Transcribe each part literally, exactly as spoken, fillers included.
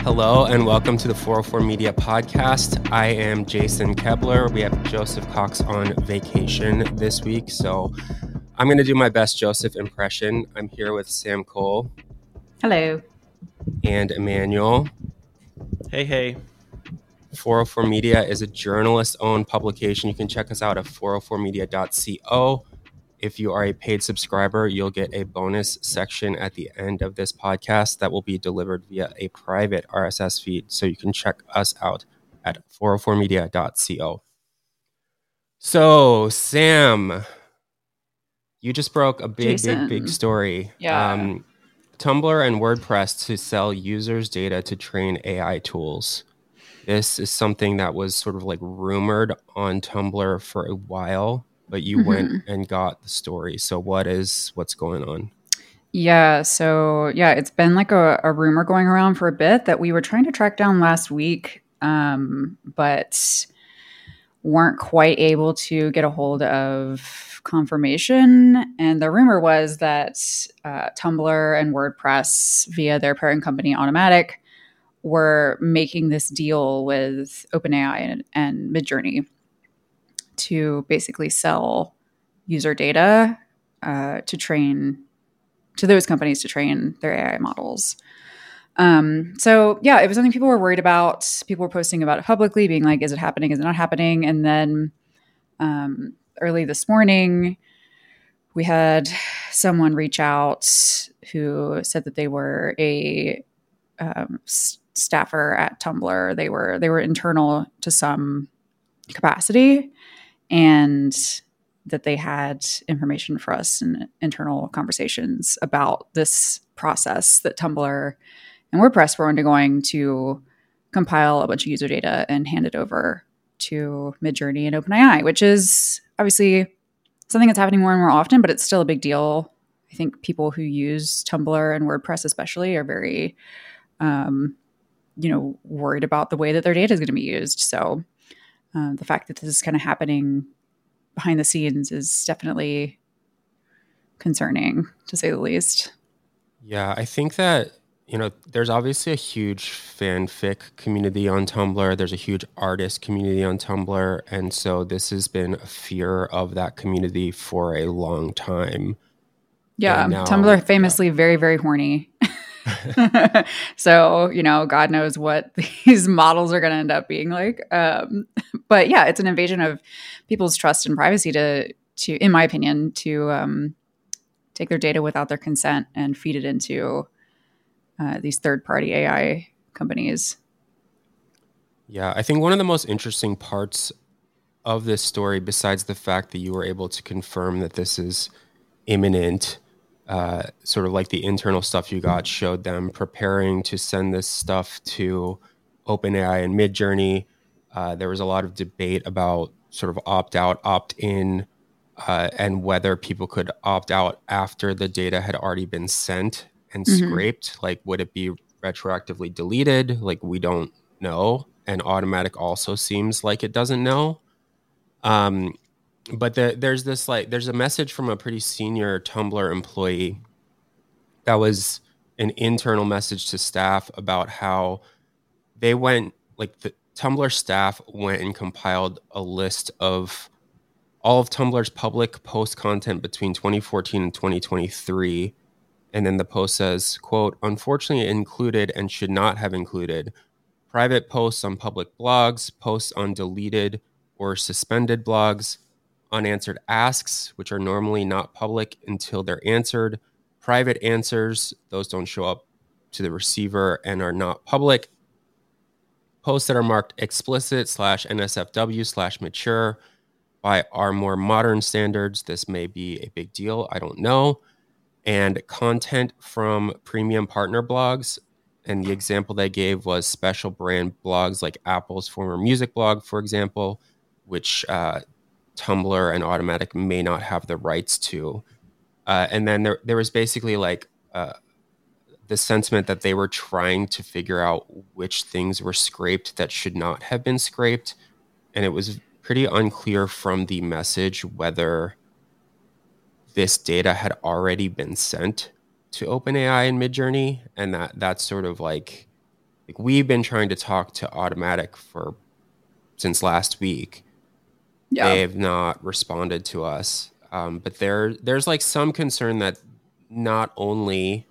Hello and welcome to the four oh four Media Podcast. I am Jason Kebler. We have Joseph Cox on vacation this week, so I'm going to do my best Joseph impression. I'm here with Sam Cole. Hello. And Emmanuel. Hey, hey. four oh four Media is a journalist-owned publication. You can check us out at four oh four media dot co. If you are a paid subscriber, you'll get a bonus section at the end of this podcast that will be delivered via a private R S S feed. So you can check us out at four oh four media dot co. So, Sam, you just broke a big, Jason. big, big story. Yeah. Um, Tumblr and WordPress to sell users' data to train A I tools. This is something that was sort of like rumored on Tumblr for a while, but you mm-hmm. went and got the story. So what is, what's going on? Yeah. So yeah, it's been like a, a rumor going around for a bit that we were trying to track down last week, um, but weren't quite able to get a hold of confirmation. And the rumor was that uh, Tumblr and WordPress via their parent company Automattic were making this deal with OpenAI and, and Midjourney to basically sell user data uh, to train to those companies to train their A I models. Um, so yeah, it was something people were worried about. People were posting about it publicly, being like, is it happening? Is it not happening? And then um, early this morning, we had someone reach out who said that they were a um, staffer at Tumblr. They were they were internal to some capacity, and that they had information for us in internal conversations about this process that Tumblr and WordPress were undergoing to compile a bunch of user data and hand it over to Midjourney and OpenAI, which is obviously something that's happening more and more often, but it's still a big deal. I think people who use Tumblr and WordPress especially are very, um, you know, worried about the way that their data is going to be used. So uh, the fact that this is kind of happening behind the scenes is definitely concerning, to say the least. Yeah, I think that, you know, there's obviously a huge fanfic community on Tumblr. There's a huge artist community on Tumblr. And so this has been a fear of that community for a long time. Yeah, now, Tumblr famously yeah. very, very horny. So, you know, God knows what these models are going to end up being like. Um, but yeah, it's an invasion of people's trust and privacy to, to, in my opinion, to um, take their data without their consent and feed it into uh, these third-party A I companies. Yeah, I think one of the most interesting parts of this story, besides the fact that you were able to confirm that this is imminent, Uh, sort of like the internal stuff you got showed them preparing to send this stuff to OpenAI and Midjourney. Uh, there was a lot of debate about sort of opt-out, opt-in, uh, and whether people could opt out after the data had already been sent and mm-hmm. scraped. Like, would it be retroactively deleted? Like, we don't know. And Automattic also seems like it doesn't know. Um, But the, there's this like there's a message from a pretty senior Tumblr employee that was an internal message to staff about how they went like the Tumblr staff went and compiled a list of all of Tumblr's public post content between twenty fourteen and twenty twenty-three. And then the post says, quote, unfortunately included and should not have included private posts on public blogs, posts on deleted or suspended blogs, unanswered asks, which are normally not public until they're answered, private answers, those don't show up to the receiver and are not public, posts that are marked explicit slash N S F W slash mature by our more modern standards. This may be a big deal, I don't know. And content from premium partner blogs. And the example they gave was special brand blogs like Apple's former music blog, for example, which uh, Tumblr and Automattic may not have the rights to. Uh, and then there there was basically like uh, the sentiment that they were trying to figure out which things were scraped that should not have been scraped. And it was pretty unclear from the message whether this data had already been sent to OpenAI and Midjourney. And that that's sort of like like we've been trying to talk to Automattic for since last week. Yeah. They have not responded to us. Um, but there, there's like some concern that not only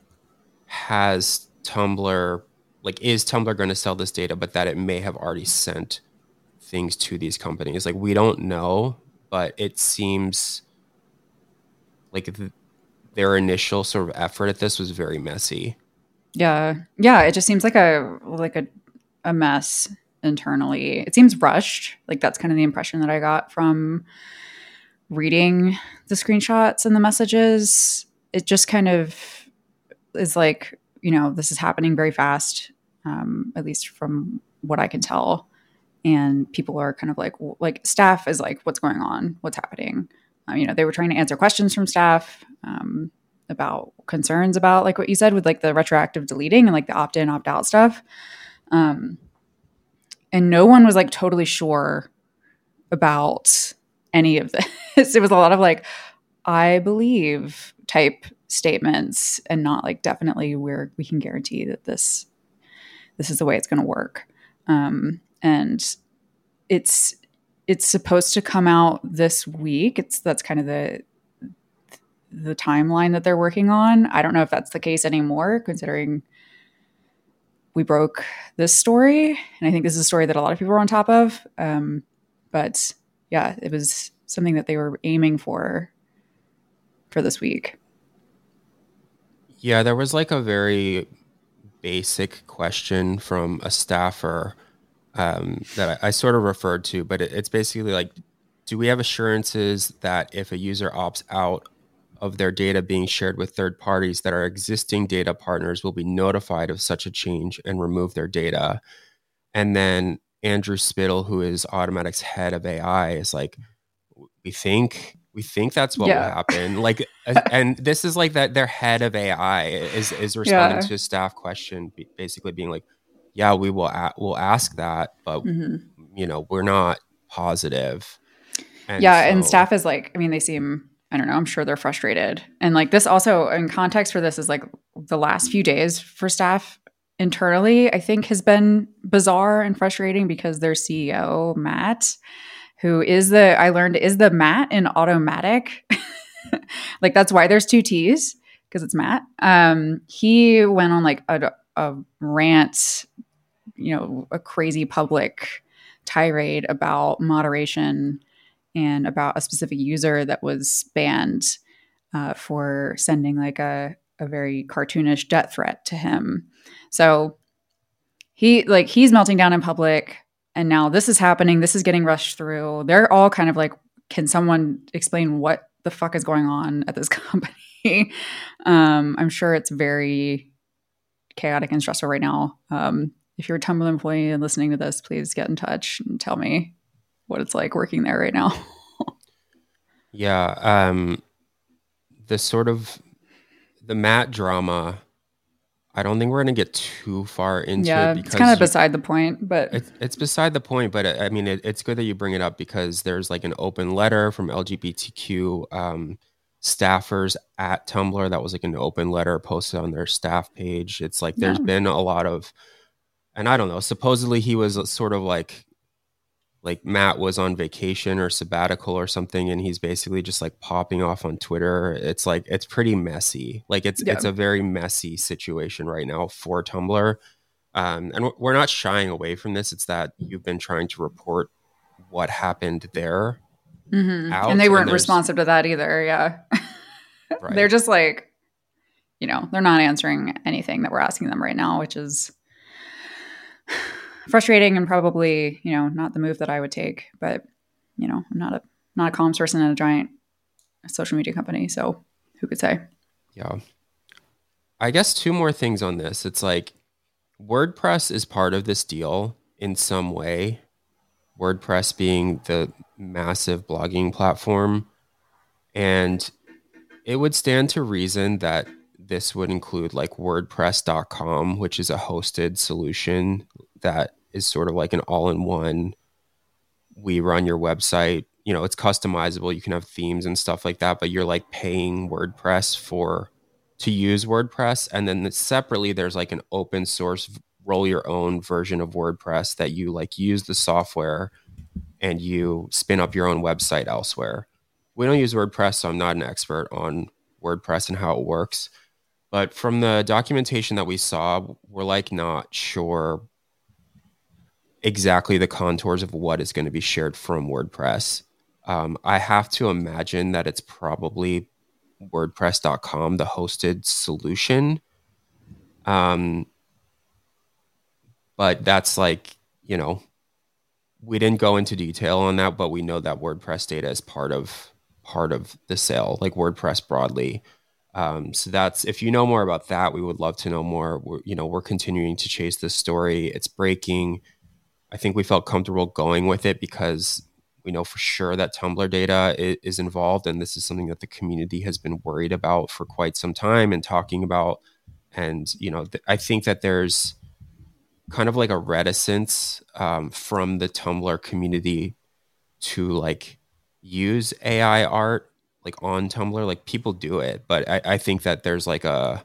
has Tumblr, like is Tumblr going to sell this data, but that it may have already sent things to these companies. Like we don't know, but it seems like the, their initial sort of effort at this was very messy. Yeah. Yeah. It just seems like a, like a, a mess internally. It seems rushed. Like that's kind of the impression that I got from reading the screenshots and the messages. It just kind of is like, you know, this is happening very fast, um, at least from what I can tell. And people are kind of like, like staff is like, what's going on? What's happening? Um, you know, they were trying to answer questions from staff um, about concerns about like what you said with like the retroactive deleting and like the opt-in, opt-out stuff. Um, and no one was like totally sure about any of this. It was a lot of like, I believe type statements and not like definitely we're, we can guarantee that this, this is the way it's going to work. Um, and it's, it's supposed to come out this week. It's, that's kind of the, the timeline that they're working on. I don't know if that's the case anymore, considering we broke this story. And I think this is a story that a lot of people are on top of. Um, but yeah, it was something that they were aiming for, for this week. Yeah, there was like a very basic question from a staffer um, that I, I sort of referred to, but it, it's basically like, do we have assurances that if a user opts out of their data being shared with third parties, that our existing data partners will be notified of such a change and remove their data? And then Andrew Spittle, who is Automattic's head of A I, is like, we think we think that's what yeah. will happen. Like, and this is like that their head of A I is is responding yeah. to a staff question, basically being like, yeah, we will a- we'll ask that, but mm-hmm. you know, we're not positive. And yeah, so, and staff is like, I mean, they seem, I don't know, I'm sure they're frustrated. And like this also, in context for this, is like the last few days for staff internally, I think has been bizarre and frustrating because their C E O, Matt, who is the, I learned is the Matt in Automattic. Like that's why there's two T's, because it's Matt. Um, he went on like a, a rant, you know, a crazy public tirade about moderation and about a specific user that was banned uh, for sending like a, a very cartoonish death threat to him. So he like he's melting down in public. And now this is happening. This is getting rushed through. They're all kind of like, can someone explain what the fuck is going on at this company? um, I'm sure it's very chaotic and stressful right now. Um, if you're a Tumblr employee and listening to this, please get in touch and tell me what it's like working there right now. yeah. Um, the sort of the Matt drama, I don't think we're going to get too far into yeah, it. Because it's kind of beside the point, but it's, it's beside the point. But I mean, it, it's good that you bring it up because there's like an open letter from L G B T Q um, staffers at Tumblr. That was like an open letter posted on their staff page. It's like there's yeah. been a lot of, and I don't know, supposedly he was sort of like, like Matt was on vacation or sabbatical or something, and he's basically just like popping off on Twitter. It's like, it's pretty messy. Like it's, yeah. it's a very messy situation right now for Tumblr. Um, and we're not shying away from this. It's that you've been trying to report what happened there. Mm-hmm. Out, and they weren't and responsive to that either. Yeah. Right. They're just like, you know, they're not answering anything that we're asking them right now, which is frustrating and probably, you know, not the move that I would take, but you know, I'm not a, not a comms person at a giant social media company. So who could say? Yeah. I guess two more things on this. It's like WordPress is part of this deal in some way. WordPress being the massive blogging platform. And it would stand to reason that this would include like WordPress dot com, which is a hosted solution that is sort of like an all-in-one. We run your website, you know, it's customizable. You can have themes and stuff like that, but you're like paying WordPress for to use WordPress. And then separately, there's like an open source roll your own version of WordPress, that you like use the software and you spin up your own website elsewhere. We don't use WordPress, so I'm not an expert on WordPress and how it works. But from the documentation that we saw, we're like not sure exactly the contours of what is going to be shared from WordPress. Um, I have to imagine that it's probably WordPress dot com, the hosted solution. Um, but that's like, you know, we didn't go into detail on that, but we know that WordPress data is part of part of the sale, like WordPress broadly. Um, so that's, if you know more about that, we would love to know more. We're, you know, we're continuing to chase this story. It's breaking. I think we felt comfortable going with it because we know for sure that Tumblr data is, is involved, and this is something that the community has been worried about for quite some time and talking about. And, you know, th- I think that there's kind of like a reticence um, from the Tumblr community to like use A I art like on Tumblr. Like people do it, but I, I think that there's like a,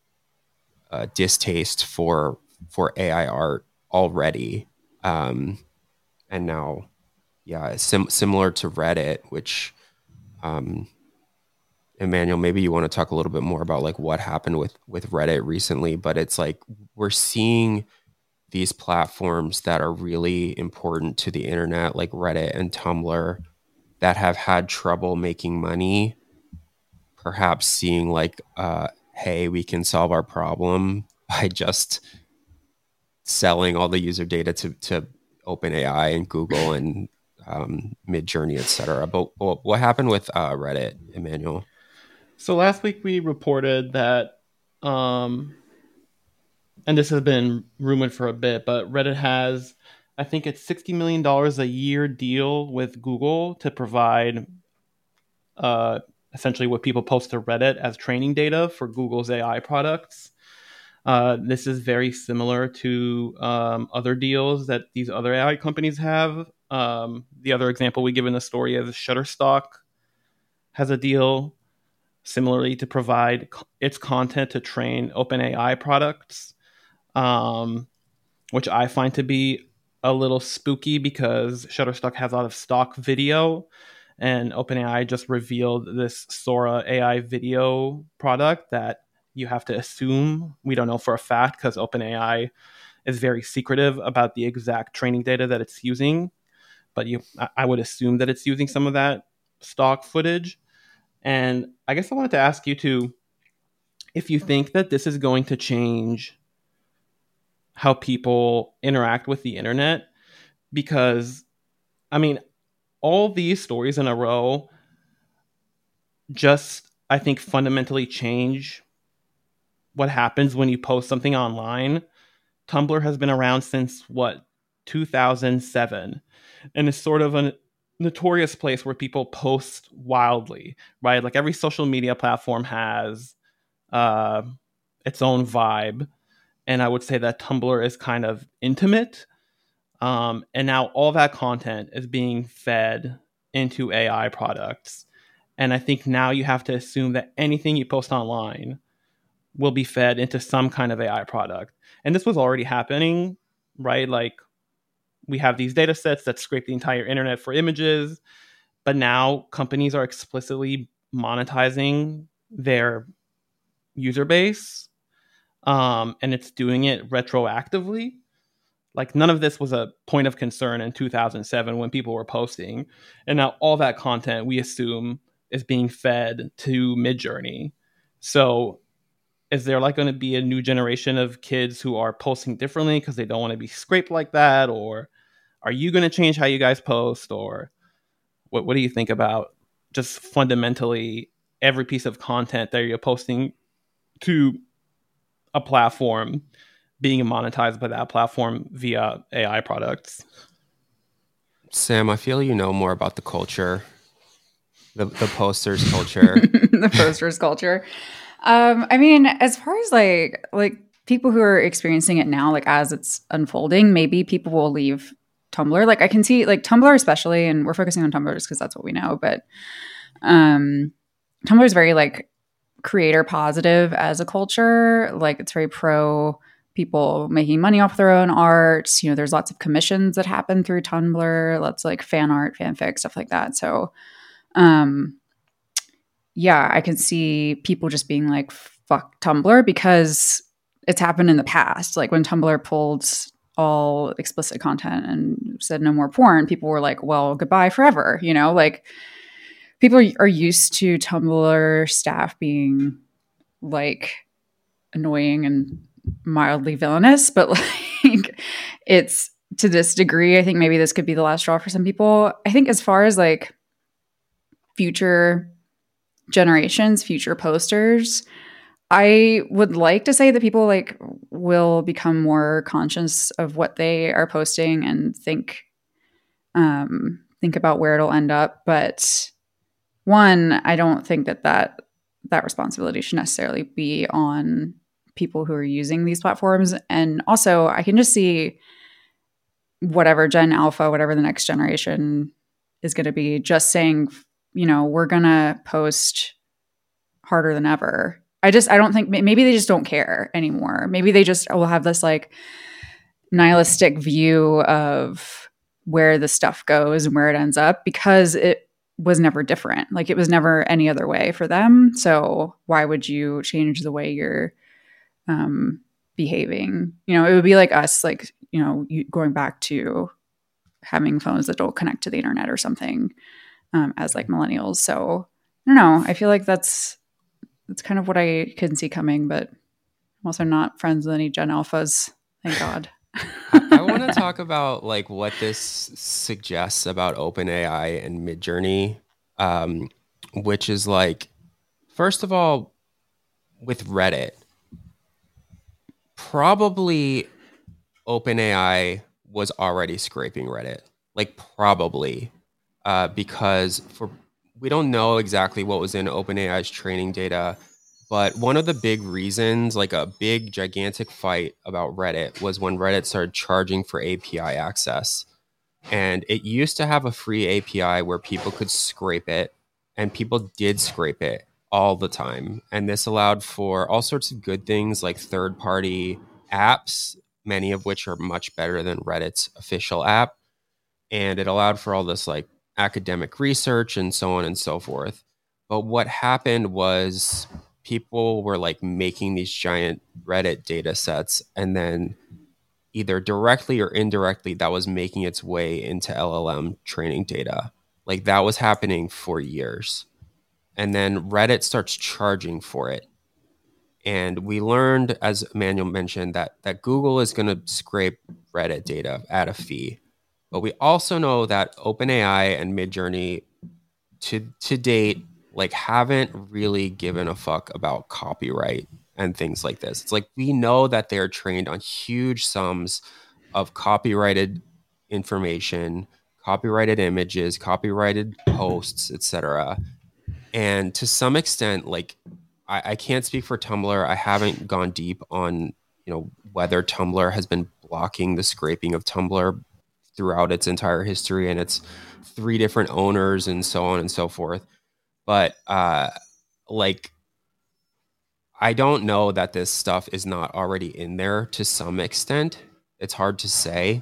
a distaste for for A I art already. Um, and now, yeah, sim- similar to Reddit, which, um, Emmanuel, maybe you want to talk a little bit more about like what happened with, with Reddit recently, but it's like, we're seeing these platforms that are really important to the internet, like Reddit and Tumblr, that have had trouble making money, perhaps seeing like, uh, hey, we can solve our problem by just selling all the user data to, to OpenAI and Google and um, Midjourney, et cetera. But, but what happened with uh, Reddit, Emmanuel? So last week we reported that, um, and this has been rumored for a bit, but Reddit has, I think it's sixty million dollars a year deal with Google to provide uh, essentially what people post to Reddit as training data for Google's A I products. Uh, this is very similar to um, other deals that these other A I companies have. Um, the other example we give in the story is Shutterstock has a deal similarly to provide c- its content to train OpenAI products, um, which I find to be a little spooky because Shutterstock has a lot of stock video, and OpenAI just revealed this Sora A I video product that you have to assume, we don't know for a fact because OpenAI is very secretive about the exact training data that it's using, but you, I would assume that it's using some of that stock footage. And I guess I wanted to ask you too, if you think that this is going to change how people interact with the internet, because I mean, all these stories in a row just, I think, fundamentally change what happens when you post something online. Tumblr has been around since what, two thousand seven, and it's sort of a notorious place where people post wildly, right? Like every social media platform has uh, its own vibe, and I would say that Tumblr is kind of intimate. Um, and now all that content is being fed into A I products. And I think now you have to assume that anything you post online will be fed into some kind of A I product. And this was already happening, right? Like we have these data sets that scrape the entire internet for images, but now companies are explicitly monetizing their user base, um, and it's doing it retroactively. Like none of this was a point of concern in two thousand seven when people were posting, and now all that content we assume is being fed to Midjourney. So is there like going to be a new generation of kids who are posting differently because they don't want to be scraped like that? Or are you going to change how you guys post? Or what, what do you think about just fundamentally every piece of content that you're posting to a platform being monetized by that platform via A I products? Sam, I feel you know more about the culture, the, the posters culture. The posters culture. Um, I mean, as far as like like people who are experiencing it now, like as it's unfolding, maybe people will leave Tumblr. Like I can see like Tumblr especially, and we're focusing on Tumblr just because that's what we know. But um, Tumblr is very like creator positive as a culture. Like it's very pro people making money off their own art. You know, there's lots of commissions that happen through Tumblr, lots like fan art, fanfic, stuff like that. So, um, yeah, I can see people just being like, fuck Tumblr, because it's happened in the past. Like when Tumblr pulled all explicit content and said no more porn, people were like, well, goodbye forever. You know, like people are used to Tumblr staff being like annoying and mildly villainous, but like it's to this degree. I think maybe this could be the last straw for some people. I think as far as like future generations, future posters, I would like to say that people like will become more conscious of what they are posting and think um think about where it'll end up. But one, I don't think that that that responsibility should necessarily be on people who are using these platforms. And also, I can just see whatever Gen Alpha, whatever the next generation is going to be, just saying, you know, we're going to post harder than ever. I just, I don't think, maybe they just don't care anymore. Maybe they just will have this like nihilistic view of where the stuff goes and where it ends up, because it was never different. Like it was never any other way for them. So why would you change the way you're um, behaving? You know, it would be like us, like, you know, you, going back to having phones that don't connect to the internet or something um, as like millennials. So I don't know. I feel like that's, that's kind of what I can see coming, but I'm also not friends with any Gen Alphas. Thank God. I, I want to talk about like what this suggests about OpenAI and Midjourney, um, which is like, first of all, with Reddit, probably OpenAI was already scraping Reddit, like probably, uh, because for we don't know exactly what was in OpenAI's training data, but one of the big reasons, like a big gigantic fight about Reddit, was when Reddit started charging for A P I access. And it used to have a free A P I where people could scrape it, and people did scrape it all the time. And this allowed for all sorts of good things like third-party apps, many of which are much better than Reddit's official app. And it allowed for all this like academic research and so on and so forth. But what happened was people were like making these giant Reddit data sets, and then either directly or indirectly that was making its way into L L M training data. Like that was happening for years. And then Reddit starts charging for it. And we learned, as Emmanuel mentioned, that, that Google is going to scrape Reddit data at a fee. But we also know that OpenAI and Midjourney to to date like haven't really given a fuck about copyright and things like this. It's like we know that they're trained on huge sums of copyrighted information, copyrighted images, copyrighted posts, et cetera. And to some extent, like I, I can't speak for Tumblr. I haven't gone deep on, you know, whether Tumblr has been blocking the scraping of Tumblr throughout its entire history and its three different owners and so on and so forth. But uh, like, I don't know that this stuff is not already in there to some extent. It's hard to say.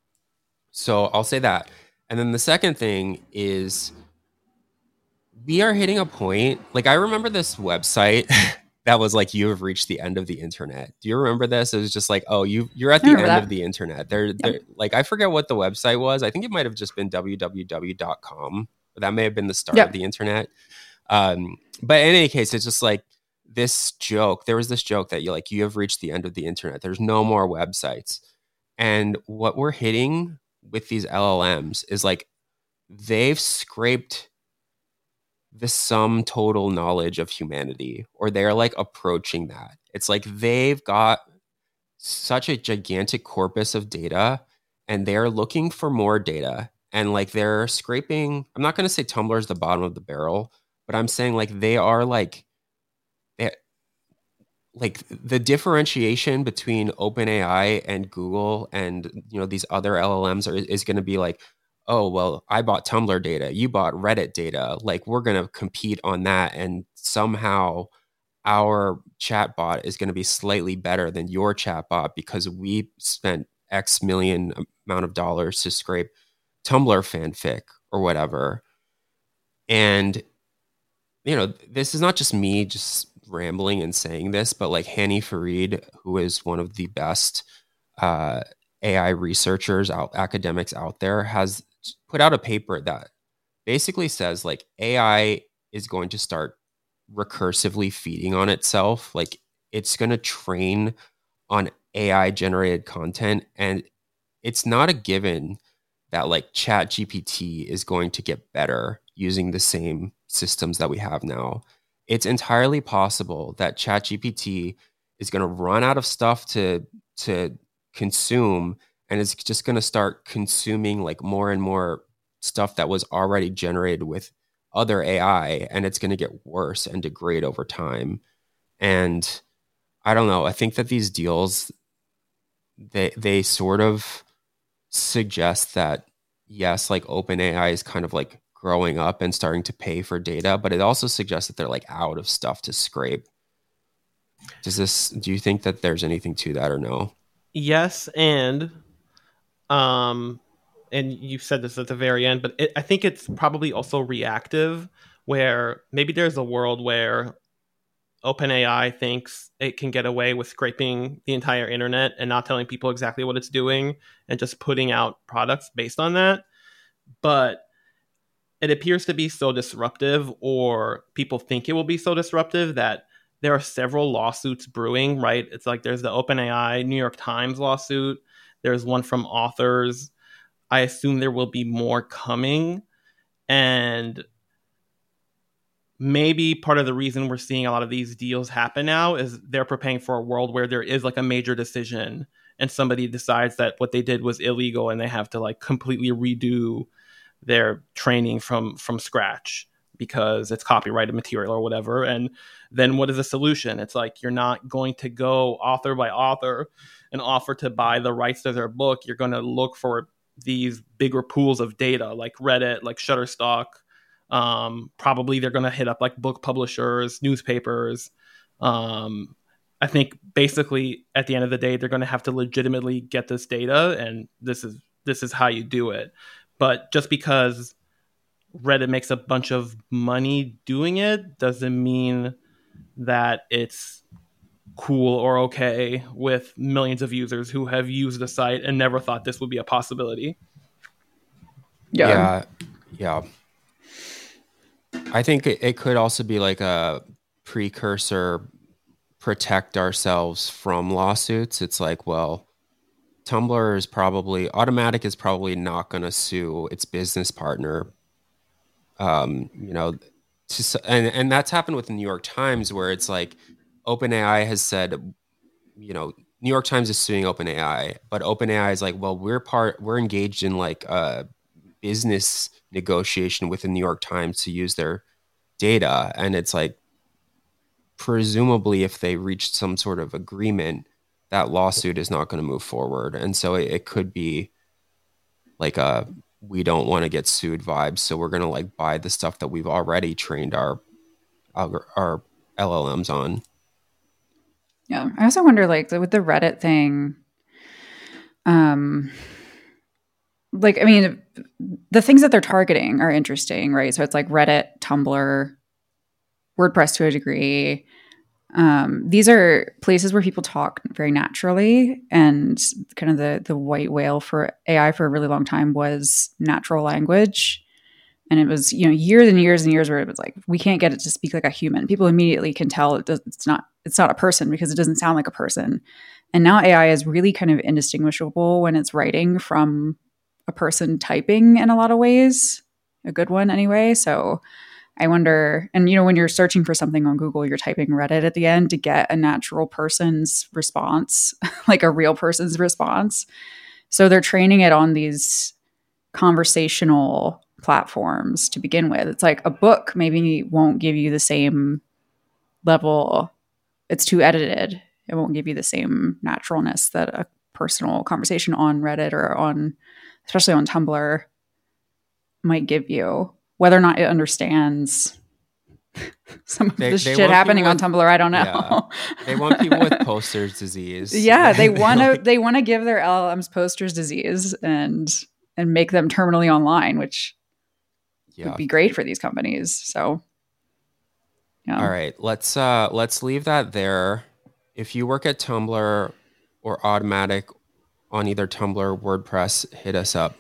So I'll say that. And then the second thing is we are hitting a point. Like I remember this website that was like, you have reached the end of the internet. Do you remember this? It was just like, oh, you, you're at the end that. of the internet. They're, yep. they're like, I forget what the website was. I think it might have just been w w w dot com. That may have been the start yep. of the internet. Um, but in any case, it's just like this joke. There was this joke that you like, you have reached the end of the internet. There's no more websites. And what we're hitting with these L L Ms is like, they've scraped the sum total knowledge of humanity, or they're like approaching that. It's like they've got such a gigantic corpus of data and they're looking for more data. And like they're scraping, I'm not going to say Tumblr is the bottom of the barrel, but I'm saying like they are like, they, like the differentiation between OpenAI and Google and, you know, these other L L Ms are, is going to be like, oh, well, I bought Tumblr data, you bought Reddit data. Like we're going to compete on that. And somehow our chatbot is going to be slightly better than your chatbot because we spent X million amount of dollars to scrape Tumblr fanfic or whatever. And, you know, this is not just me just rambling and saying this, but like Hani Farid, who is one of the best uh, A I researchers, out, academics out there, has put out a paper that basically says like A I is going to start recursively feeding on itself. Like it's going to train on A I generated content. And it's not a given that like Chat G P T is going to get better using the same systems that we have now. It's entirely possible that Chat G P T is going to run out of stuff to to consume, and it's just going to start consuming like more and more stuff that was already generated with other A I, and it's going to get worse and degrade over time. And I don't know. I think that these deals, they they sort of suggest that yes, like OpenAI is kind of like growing up and starting to pay for data, but it also suggests that they're like out of stuff to scrape. Does this, do you think that there's anything to that or no? Yes, and um and you said this at the very end, but it, I think it's probably also reactive, where maybe there's a world where OpenAI thinks it can get away with scraping the entire internet and not telling people exactly what it's doing and just putting out products based on that. But it appears to be so disruptive, or people think it will be so disruptive, that there are several lawsuits brewing, right? It's like there's the OpenAI New York Times lawsuit. There's one from authors. I assume there will be more coming. And maybe part of the reason we're seeing a lot of these deals happen now is they're preparing for a world where there is like a major decision and somebody decides that what they did was illegal and they have to like completely redo their training from from scratch because it's copyrighted material or whatever. And then what is the solution? It's like you're not going to go author by author and offer to buy the rights to their book. You're going to look for these bigger pools of data like Reddit, like Shutterstock. Um, probably they're going to hit up like book publishers, newspapers. Um, I think basically at the end of the day, they're going to have to legitimately get this data, and this is this is how you do it. But just because Reddit makes a bunch of money doing it doesn't mean that it's cool or okay with millions of users who have used the site and never thought this would be a possibility. Yeah. Yeah. yeah. I think it, it could also be like a precursor, protect ourselves from lawsuits. It's like, well, Tumblr is probably, Automatic is probably not going to sue its business partner. Um, you know, to, and, and that's happened with the New York Times, where it's like OpenAI has said, you know, New York Times is suing OpenAI, but OpenAI is like, well, we're part, we're engaged in like a business negotiation with the New York Times to use their data. And it's like, presumably if they reached some sort of agreement, that lawsuit is not going to move forward. And so it, it could be like a, we don't want to get sued vibe. So we're going to like buy the stuff that we've already trained our, our, our L L Ms on. Yeah. I also wonder, like, with the Reddit thing, um, like, I mean, the things that they're targeting are interesting, right? So it's like Reddit, Tumblr, WordPress to a degree. Um, these are places where people talk very naturally, and kind of the the white whale for A I for a really long time was natural language. And it was, you know, years and years and years where it was like, we can't get it to speak like a human. People immediately can tell it does, it's not it's not a person because it doesn't sound like a person. And now A I is really kind of indistinguishable when it's writing from a person typing in a lot of ways, a good one anyway. So I wonder, and you know, when you're searching for something on Google, you're typing Reddit at the end to get a natural person's response, like a real person's response. So they're training it on these conversational platforms to begin with. It's like a book maybe won't give you the same level. It's too edited. It won't give you the same naturalness that a personal conversation on Reddit or on, especially on Tumblr, might give you. Whether or not it understands some of They- the they shit want happening people on with- Tumblr. I don't know. Yeah. They want people with posters disease. Yeah, they want to Like, they want to give their L L Ms posters disease and and make them terminally online, which yeah. would be great for these companies. So, yeah. All right, let's uh let's leave that there. If you work at Tumblr or Automatic on either Tumblr or WordPress, hit us up.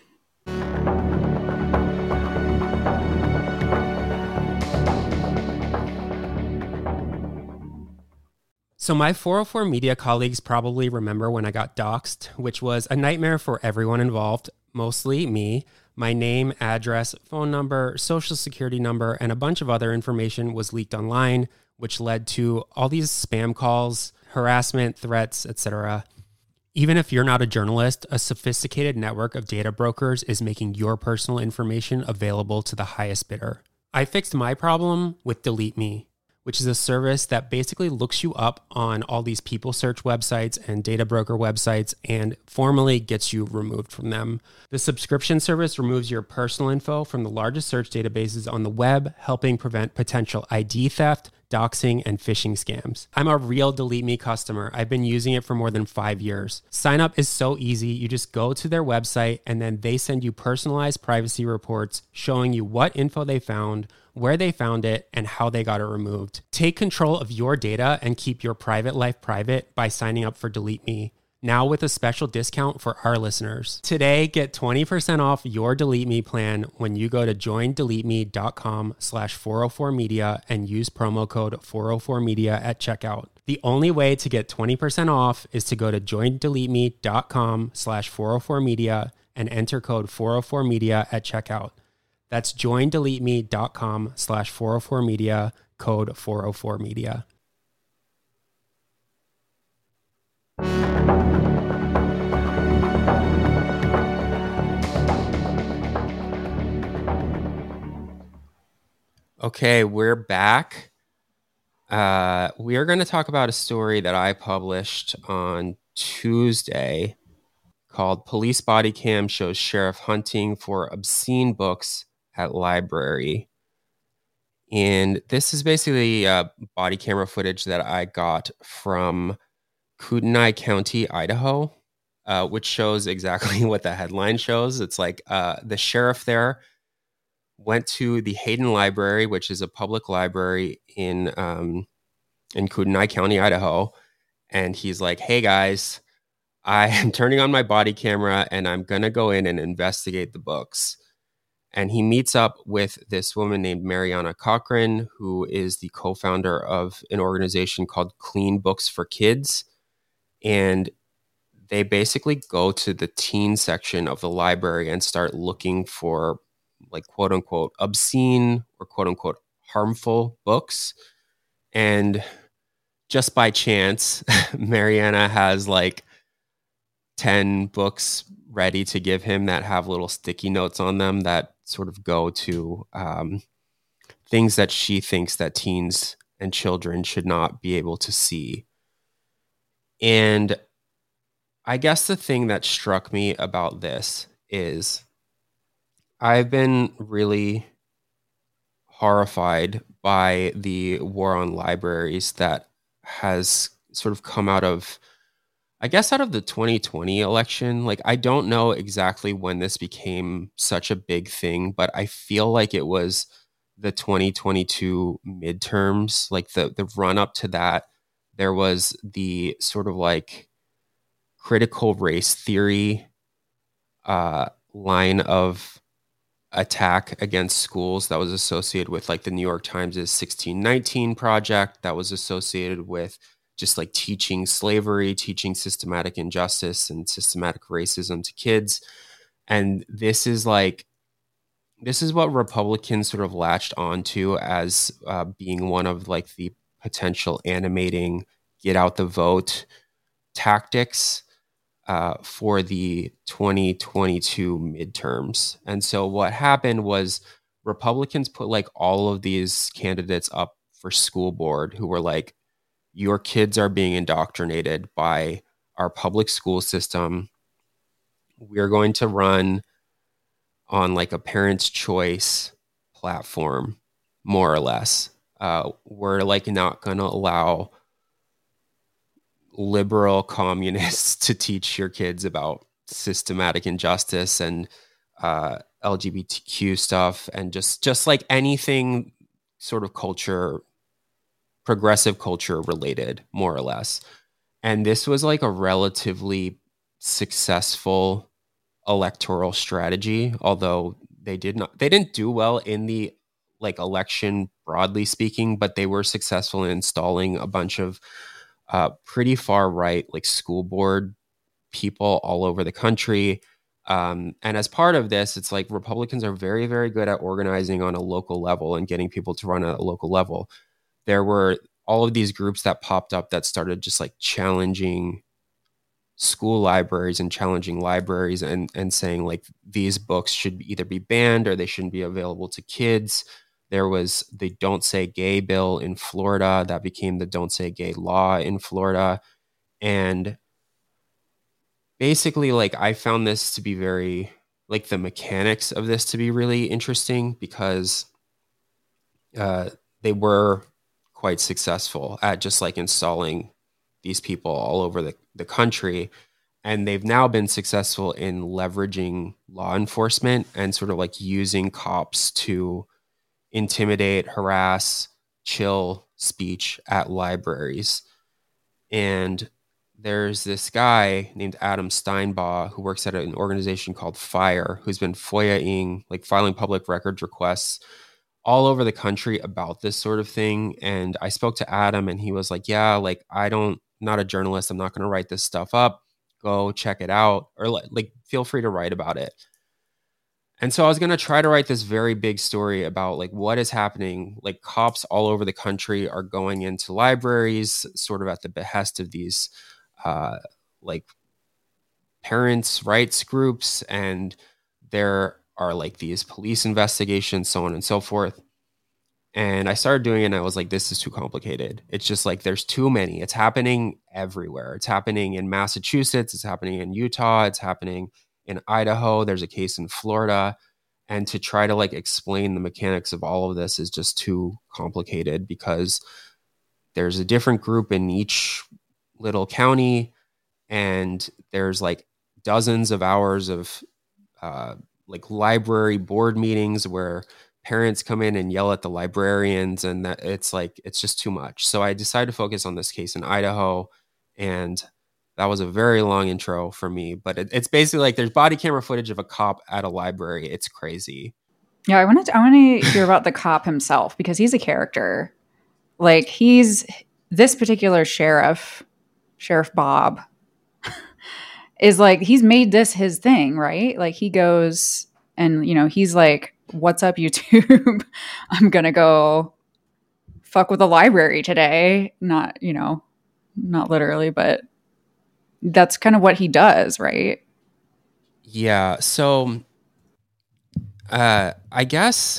So my four oh four Media colleagues probably remember when I got doxxed, which was a nightmare for everyone involved, mostly me. My name, address, phone number, social security number, and a bunch of other information was leaked online, which led to all these spam calls, harassment, threats, et cetera. Even if you're not a journalist, a sophisticated network of data brokers is making your personal information available to the highest bidder. I fixed my problem with Delete Me, which is a service that basically looks you up on all these people search websites and data broker websites and formally gets you removed from them. The subscription service removes your personal info from the largest search databases on the web, helping prevent potential I D theft, doxing, and phishing scams. I'm a real Delete Me customer. I've been using it for more than five years. Sign up is so easy. You just go to their website and then they send you personalized privacy reports showing you what info they found, where they found it, and how they got it removed. Take control of your data and keep your private life private by signing up for Delete Me. Now with a special discount for our listeners. Today, get twenty percent off your Delete Me plan when you go to joindeleteme.com slash 404media and use promo code four oh four media at checkout. The only way to get twenty percent off is to go to joindeleteme.com slash 404media and enter code four oh four media at checkout. That's joindeleteme.com slash 404media, code four oh four media. Okay, we're back. Uh, we are going to talk about a story that I published on Tuesday called Police Body Cam Shows Sheriff Hunting for Obscene Books at Library. And this is basically uh, body camera footage that I got from Kootenai County, Idaho, uh, which shows exactly what the headline shows. It's like uh, the sheriff there went to the Hayden Library, which is a public library in um, in Kootenai County, Idaho. And he's like, hey, guys, I am turning on my body camera and I'm going to go in and investigate the books. And he meets up with this woman named Mariana Cochran, who is the co-founder of an organization called Clean Books for Kids. And they basically go to the teen section of the library and start looking for like quote unquote obscene or quote unquote harmful books. And just by chance, Mariana has like ten books ready to give him that have little sticky notes on them that sort of go to um, things that she thinks that teens and children should not be able to see. And I guess the thing that struck me about this is I've been really horrified by the war on libraries that has sort of come out of, I guess, out of the twenty twenty election. Like, I don't know exactly when this became such a big thing, but I feel like it was the twenty twenty-two midterms, like the, the run up to that. There was the sort of like critical race theory uh, line of attack against schools that was associated with like the New York Times' sixteen nineteen project, that was associated with just like teaching slavery, teaching systematic injustice and systematic racism to kids. And this is like, this is what Republicans sort of latched onto as uh, being one of like the potential animating get out the vote tactics uh, for the twenty twenty-two midterms. And so what happened was Republicans put like all of these candidates up for school board who were like, your kids are being indoctrinated by our public school system. We're going to run on like a parent's choice platform, more or less. uh, we're like not going to allow liberal communists to teach your kids about systematic injustice and uh, L G B T Q stuff, and just just like anything sort of culture, progressive culture related, more or less. And this was like a relatively successful electoral strategy, although they did not they didn't do well in the like election broadly speaking, but they were successful in installing a bunch of uh, pretty far right like school board people all over the country. Um, and as part of this, it's like Republicans are very, very good at organizing on a local level and getting people to run at a local level. There were all of these groups that popped up that started just like challenging school libraries and challenging libraries and, and saying like these books should either be banned or they shouldn't be available to kids. There was the Don't Say Gay bill in Florida that became the Don't Say Gay law in Florida. And basically, like, I found this to be very, like, the mechanics of this to be really interesting because uh, they were quite successful at just like installing these people all over the, the country. And they've now been successful in leveraging law enforcement and sort of like using cops to intimidate, harass, chill speech at libraries. And there's this guy named Adam Steinbaugh who works at an organization called FIRE, who's been FOIA-ing, like filing public records requests all over the country about this sort of thing. And I spoke to Adam and he was like, yeah, like, I don't, I'm not a journalist. I'm not going to write this stuff up. Go check it out, or like, feel free to write about it. And so I was going to try to write this very big story about like what is happening. Like cops all over the country are going into libraries sort of at the behest of these uh, like parents' rights groups. And there are like these police investigations, so on and so forth. And I started doing it and I was like, this is too complicated. It's just like, there's too many. It's happening everywhere. It's happening in Massachusetts. It's happening in Utah. It's happening in Idaho. There's a case in Florida. And to try to like explain the mechanics of all of this is just too complicated because there's a different group in each little county. And there's like dozens of hours of uh, like library board meetings where parents come in and yell at the librarians, and that it's like, it's just too much. So I decided to focus on this case in Idaho, and that was a very long intro for me, but it, it's basically like there's body camera footage of a cop at a library. It's crazy. Yeah, I wanted to, I want to hear about the cop himself because he's a character. Like he's this particular sheriff, Sheriff Bob, is like he's made this his thing, right? Like he goes and you know he's like, what's up, YouTube? I'm gonna go fuck with the library today. Not, you know, not literally, but that's kind of what he does, right? Yeah. So, uh, I guess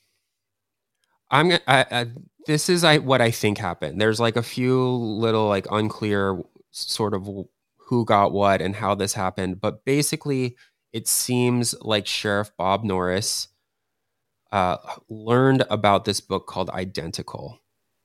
I'm. I, I, this is I what I think happened. There's like a few little like unclear sort of who got what and how this happened, but basically, it seems like Sheriff Bob Norris Uh, learned about this book called Identical.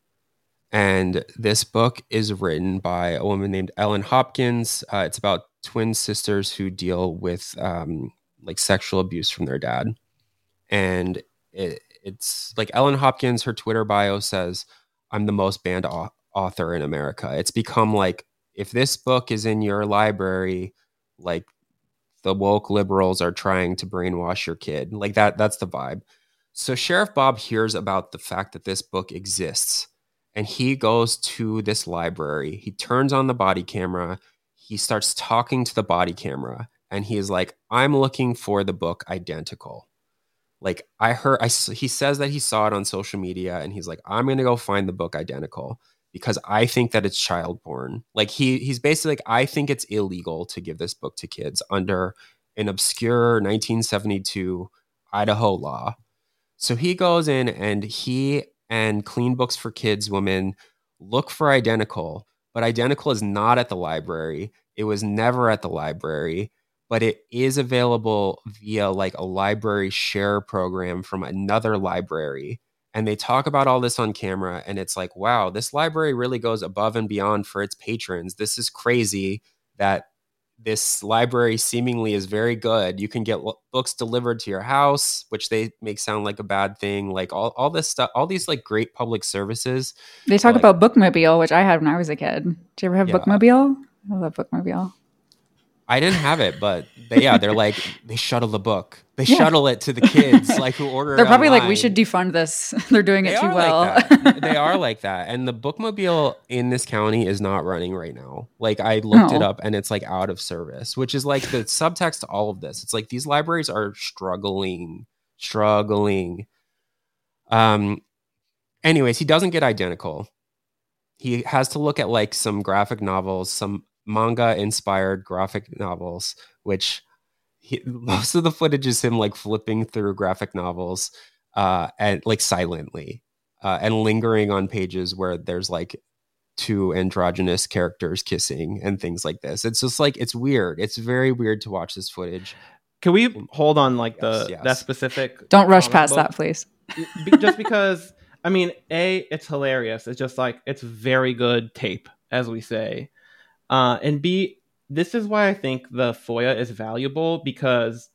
And this book is written by a woman named Ellen Hopkins. Uh, it's about twin sisters who deal with um, like sexual abuse from their dad. And it, it's like Ellen Hopkins, her Twitter bio says, I'm the most banned au- author in America. It's become like, if this book is in your library, like the woke liberals are trying to brainwash your kid. Like that, that's the vibe. So Sheriff Bob hears about the fact that this book exists, and he goes to this library. He turns on the body camera. He starts talking to the body camera, and he is like, I'm looking for the book Identical. Like I heard, I, he says that he saw it on social media, and he's like, I'm going to go find the book Identical because I think that it's child porn. Like he he's basically like, I think it's illegal to give this book to kids under an obscure nineteen seventy-two Idaho law. So he goes in and he and Clean Books for Kids women look for Identical, but Identical is not at the library. It was never at the library, but it is available via like a library share program from another library. And they talk about all this on camera, and it's like, wow, this library really goes above and beyond for its patrons. This is crazy that this library seemingly is very good. You can get l- books delivered to your house, which they make sound like a bad thing. Like all, all this stuff, all these like great public services. They talk like, about Bookmobile, which I had when I was a kid. Did you ever have Yeah. Bookmobile? I love Bookmobile. I didn't have it, but they, yeah, they're like, they shuttle the book. They Yeah. shuttle it to the kids, like who order They're it probably like, we online. should defund this. They're doing They it too are well. like that. They are like that. And the Bookmobile in this county is not running right now. Like I looked it Oh. up and it's like out of service, which is like the subtext to all of this. It's like these libraries are struggling, struggling. Um, anyways, he doesn't get identical. He has to look at like some graphic novels, some manga inspired graphic novels, which he, most of the footage is him like flipping through graphic novels uh, and like silently uh, and lingering on pages where there's like two androgynous characters kissing and things like this. It's just like, it's weird. It's very weird to watch this footage. Can we hold on like Yes, the yes. that specific? Don't rush comic past book? that, please. Be- just because I mean, A, it's hilarious. It's just like it's very good tape, as we say. Uh, and B, this is why I think the F O I A is valuable, because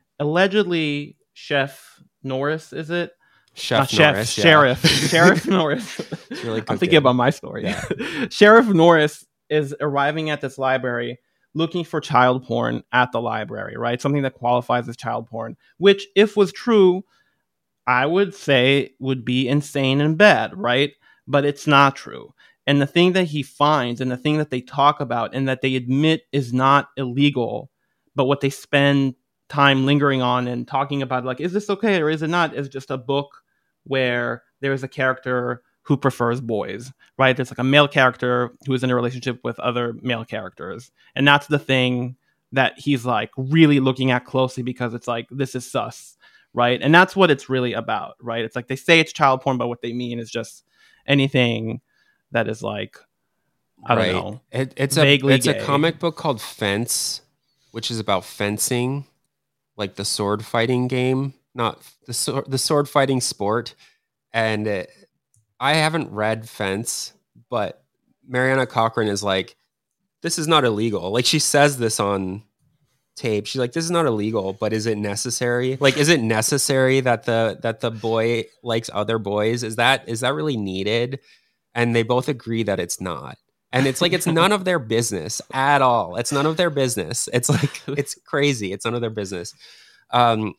allegedly Chef Norris, is it? Chef Not Chef, Norris, yeah. Sheriff. Sheriff Norris. It's really I'm cooked thinking in. about my story. Yeah. Sheriff Norris is arriving at this library looking for child porn at the library, right? Something that qualifies as child porn, which, if was true, I would say would be insane and bad, right? But it's not true. And the thing that he finds and the thing that they talk about and that they admit is not illegal, but what they spend time lingering on and talking about, like, is this okay or is it not, is just a book where there's a character who prefers boys, right? There's like a male character who is in a relationship with other male characters. And that's the thing that he's like really looking at closely, because it's like, this is sus, right? And that's what it's really about, right? It's like they say it's child porn, but what they mean is just anything that is like, I don't Right. know. It, it's a vaguely it's a gay. comic book called Fence, which is about fencing, like the sword fighting game, not the sword the sword fighting sport. And it, I haven't read Fence, but Mariana Cochran is like, this is not illegal. Like she says this on tape. She's like, this is not illegal, but is it necessary? Like, is it necessary that the that the boy likes other boys? Is that is that really needed? And they both agree that it's not. And it's like, it's none of their business at all. It's none of their business. It's like, it's crazy. It's none of their business. Um,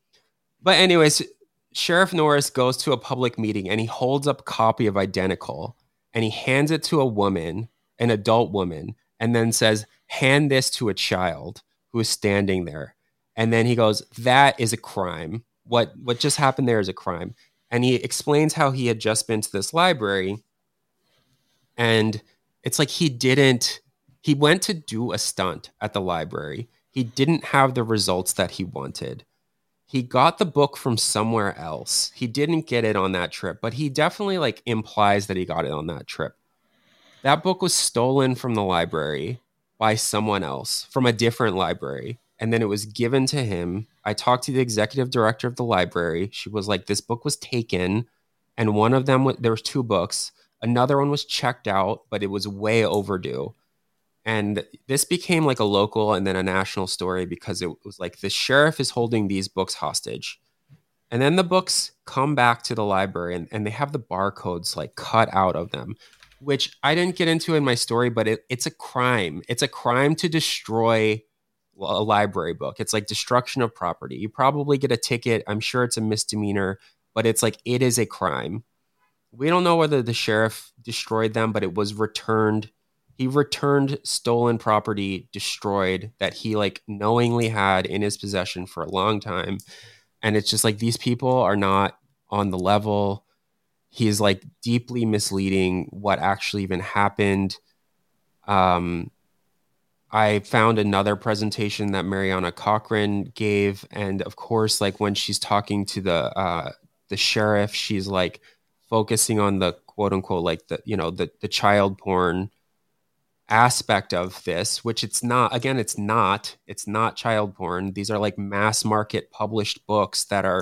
but anyways, Sheriff Norris goes to a public meeting and he holds up a copy of Identical and he hands it to a woman, an adult woman, and then says, hand this to a child who is standing there. And then he goes, that is a crime. What, what just happened there is a crime. And he explains how he had just been to this library. And it's like he didn't, he went to do a stunt at the library. He didn't have the results that he wanted. He got the book from somewhere else. He didn't get it on that trip, but he definitely like implies that he got it on that trip. That book was stolen from the library by someone else from a different library. And then it was given to him. I talked to the executive director of the library. She was like, this book was taken. And one of them, there was two books. Another one was checked out, but it was way overdue. And this became like a local and then a national story because it was like the sheriff is holding these books hostage. And then the books come back to the library and, and they have the barcodes like cut out of them, which I didn't get into in my story, but it, it's a crime. It's a crime to destroy a library book. It's like destruction of property. You probably get a ticket. I'm sure it's a misdemeanor, but it's like, it is a crime. We don't know whether the sheriff destroyed them, but it was returned. He returned stolen property, destroyed, that he like knowingly had in his possession for a long time. And it's just like, these people are not on the level. He is like deeply misleading what actually even happened. Um, I found another presentation that Mariana Cochran gave. And of course, like when she's talking to the, uh, the sheriff, she's like, focusing on the quote unquote, like the, you know, the, the child porn aspect of this, which it's not, again, it's not, it's not child porn. These are like mass market published books that are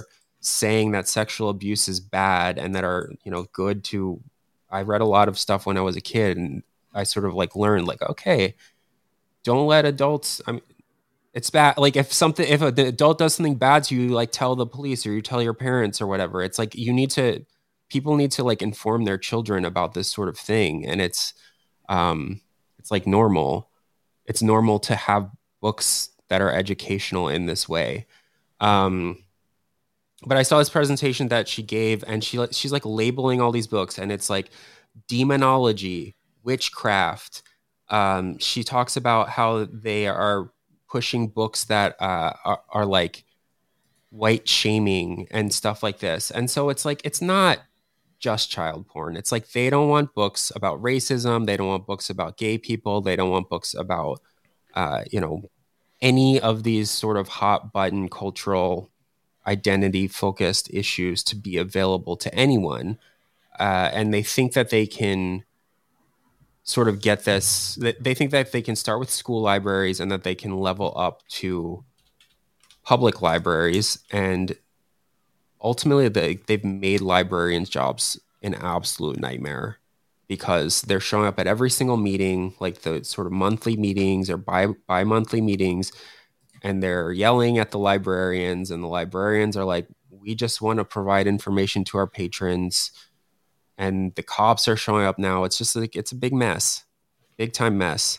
saying that sexual abuse is bad and that are, you know, good to, I read a lot of stuff when I was a kid, and I sort of like learned like, okay, don't let adults, I mean, it's bad. Like if something, if an adult does something bad to you, like tell the police or you tell your parents or whatever. It's like, you need to, people need to like inform their children about this sort of thing. And it's, um, it's like normal. It's normal to have books that are educational in this way. Um, but I saw this presentation that she gave, and she she's like labeling all these books, and it's like demonology, witchcraft. Um, she talks about how they are pushing books that uh, are, are like white shaming and stuff like this. And so it's like, it's not just child porn. It's like they don't want books about racism. They don't want books about gay people. They don't want books about, uh, you know, any of these sort of hot button cultural identity focused issues to be available to anyone. Uh, and they think that they can sort of get this, they think that they can start with school libraries and that they can level up to public libraries. And ultimately they, they've made librarians' jobs an absolute nightmare, because they're showing up at every single meeting, like the sort of monthly meetings or bi bi-monthly meetings, and they're yelling at the librarians, and the librarians are like, we just want to provide information to our patrons. And the cops are showing up now. It's just like, it's a big mess, big time mess.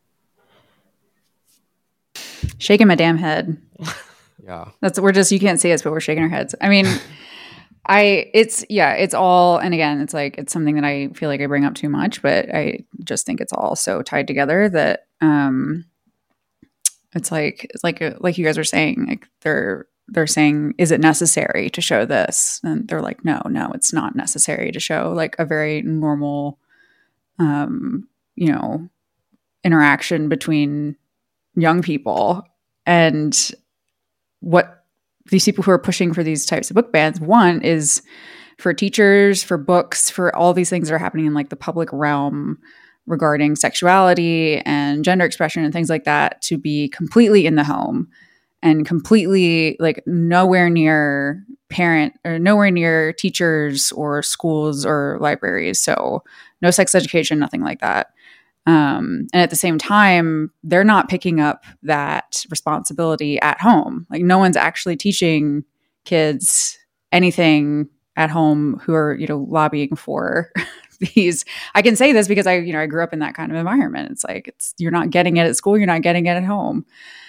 Shaking my damn head. Yeah. That's, we're just, you can't see us, but we're shaking our heads. I mean, I, it's, yeah, it's all, and again, it's like, it's something that I feel like I bring up too much, but I just think it's all so tied together that, um, it's like, it's like, like you guys were saying, like they're, they're saying, is it necessary to show this? And they're like, no, no, it's not necessary to show like a very normal, um, you know, interaction between young people. And what these people who are pushing for these types of book bans, one is for teachers, for books, for all these things that are happening in like the public realm regarding sexuality and gender expression and things like that, to be completely in the home and completely like nowhere near parent or nowhere near teachers or schools or libraries. So no sex education, nothing like that. Um, and at the same time, they're not picking up that responsibility at home. Like no one's actually teaching kids anything at home who are, you know, lobbying for these. I can say this because I, you know, I grew up in that kind of environment. It's like, it's, you're not getting it at school. You're not getting it at home.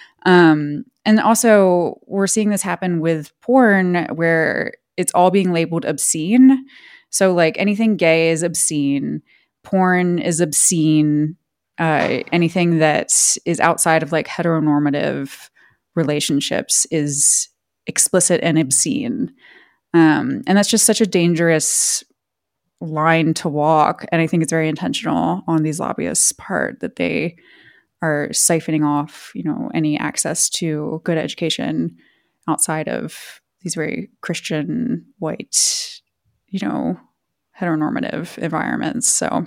Um, and also we're seeing this happen with porn where it's all being labeled obscene. So like anything gay is obscene. Porn is obscene. Uh, anything that is outside of like heteronormative relationships is explicit and obscene. Um, and that's just such a dangerous line to walk. And I think it's very intentional on these lobbyists' part that they are siphoning off, you know, any access to good education outside of these very Christian, white, you know, heteronormative environments. So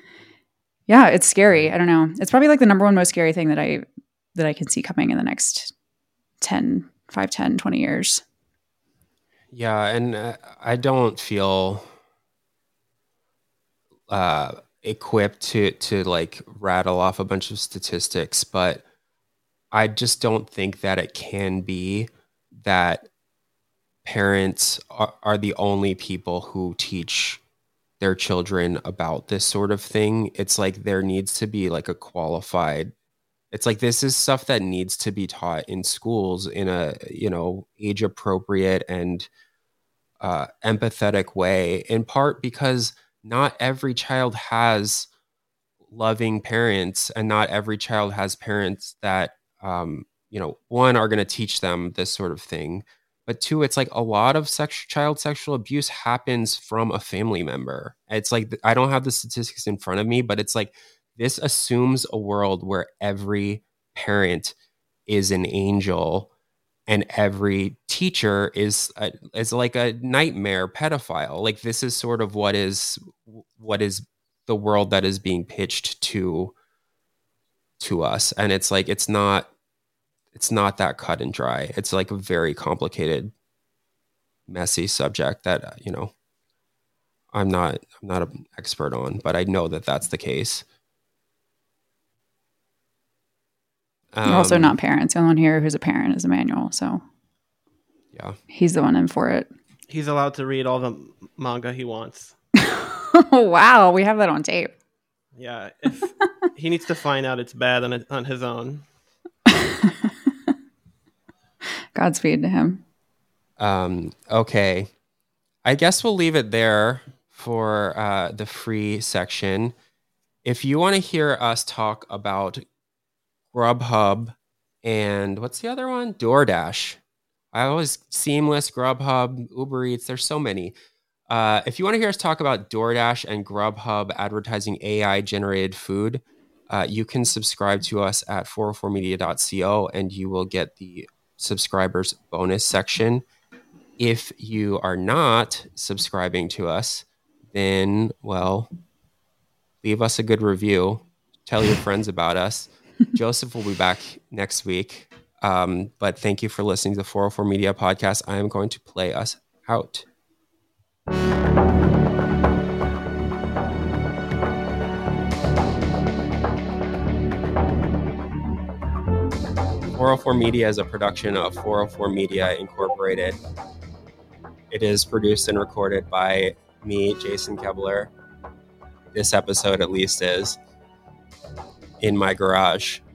yeah, it's scary. I don't know. It's probably like the number one most scary thing that I that I can see coming in the next ten, five, ten, twenty years. Yeah, and uh, I don't feel uh, equipped to to like rattle off a bunch of statistics, but I just don't think that it can be that parents are, are the only people who teach their children about this sort of thing. It's like there needs to be like a qualified, it's like this is stuff that needs to be taught in schools in a, you know, age appropriate and uh, empathetic way, in part because not every child has loving parents, and not every child has parents that, um, you know, one, are going to teach them this sort of thing. But two, it's like a lot of sex, child sexual abuse happens from a family member. It's like, I don't have the statistics in front of me, but it's like this assumes a world where every parent is an angel and every teacher is a, is like a nightmare pedophile. Like this is sort of what is what is the world that is being pitched to to us, and it's like it's not it's not that cut and dry. It's like a very complicated messy subject that, uh, you know, I'm not I'm not an expert on, but I know that that's the case. We're also Um, not parents. The only one here who's a parent is Emmanuel, so yeah. he's the one in for it. He's allowed to read all the manga he wants. Wow, we have that on tape. Yeah, if he needs to find out it's bad on, on his own. Godspeed to him. Um, okay. I guess we'll leave it there for uh, the free section. If you want to hear us talk about Grubhub and what's the other one? DoorDash. I always Seamless, Grubhub, Uber Eats. There's so many. Uh, if you want to hear us talk about DoorDash and Grubhub advertising A I generated food, uh, you can subscribe to us at four oh four media dot co and you will get the subscribers bonus section. If you are not subscribing to us, then, well, leave us a good review. Tell your friends about us. Joseph will be back next week. Um, but thank you for listening to the four oh four Media Podcast. I am going to play us out. four oh four Media is a production of four oh four Media Incorporated. It is produced and recorded by me, Jason Kebler. This episode, at least, is in my garage.